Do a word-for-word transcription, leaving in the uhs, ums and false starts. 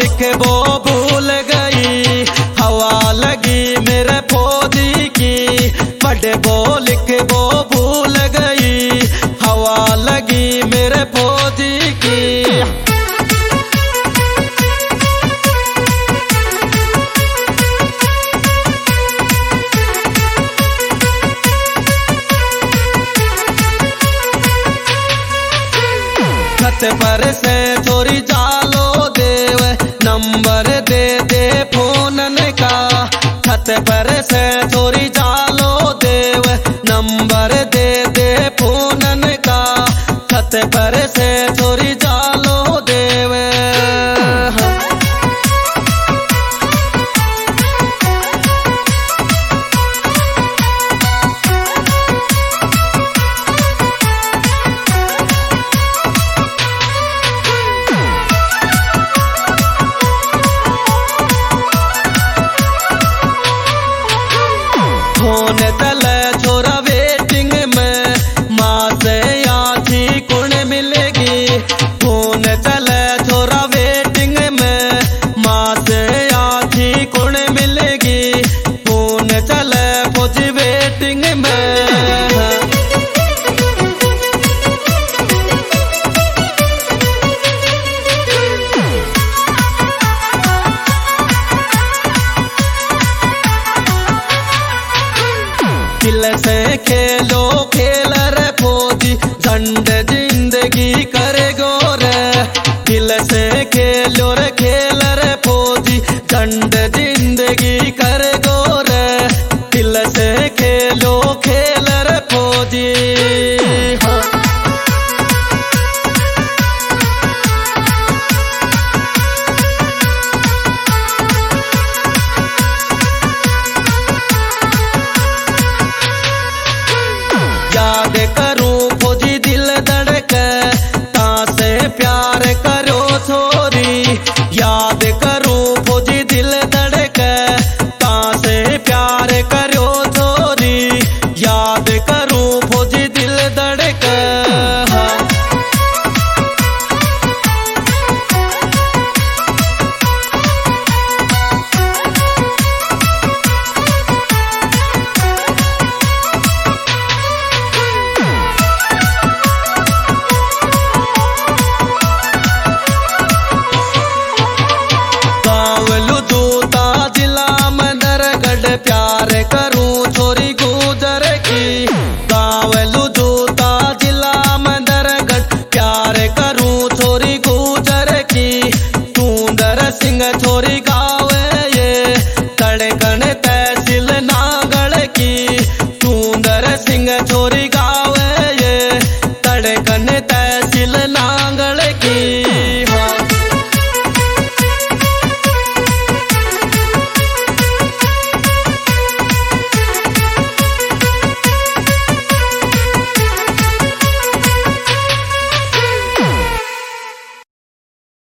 लिखे वो भूल गई, हवा लगी मेरे फौजी की। पढ़े वो लिखे वो भूल गई, हवा लगी मेरे फौजी की। छत पर से चोरी जालो देव, नंबर दे दे फोनन का। छत पर से चोरी जालो देव, नंबर दे दे फोनन का। छत पर से चोरी जालो देव। फोन चले छोरा वेटिंग में, माँ से आधी कुण मिलेगी। फोन चले छोरा वेटिंग में, माँ से आधी कुण मिलेगी। फोन चले फौजी वेटिंग में। दिल से खेलो खेल रे फौजी, झंड जिंदगी करे गोरे। दिल से खेलो रे खेल रे फौजी, झंड जिंदगी करे गोरे। दिल से खेलो खेल रे फौजी। हाँ। याद करूं फौजी दिल धड़के, तासे प्यार करो छोरी। याद करूं फौजी दिल धड़के, तासे प्यार करो छोरी। याद करूं फौजी दिल धड़के। प्यार करूं छोरी गुजर की। गाँव लुधूता जिला मंदरगढ़, प्यार करूं छोरी गुजर की। सुंदर सिंह छोरी गाँव ये, तड़कन तहसील नागढ़ की। सुंदर सिंह छोरी